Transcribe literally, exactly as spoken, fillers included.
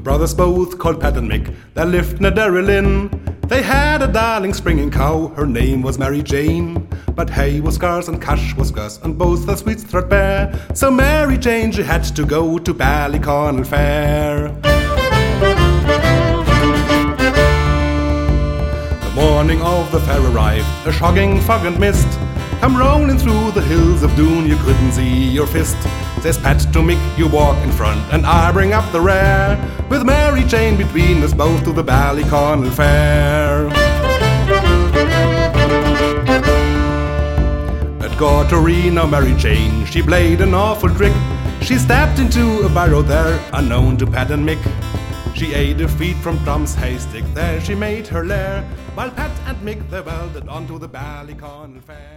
brothers both called Pat and Mick, they lived near Derrylin. They had a darling springing cow, her name was Mary Jane. But hay was scarce and cash was scarce, and both the sweets threadbare. So Mary Jane, she had to go to Ballyconal Fair. The morning of the fair arrived, a shocking fog and mist come rolling through the hills of Doon, you couldn't see your fist. Says Pat to Mick, you walk in front and I bring up the rear, with Mary Jane between us both to the Ballyconal Fair. At Gortaree now Mary Jane, she played an awful trick. She stepped into a barrow there, unknown to Pat and Mick. She ate a feed from Drum's haystack, there she made her lair, while Pat and Mick they welded onto the Ballyconal Fair.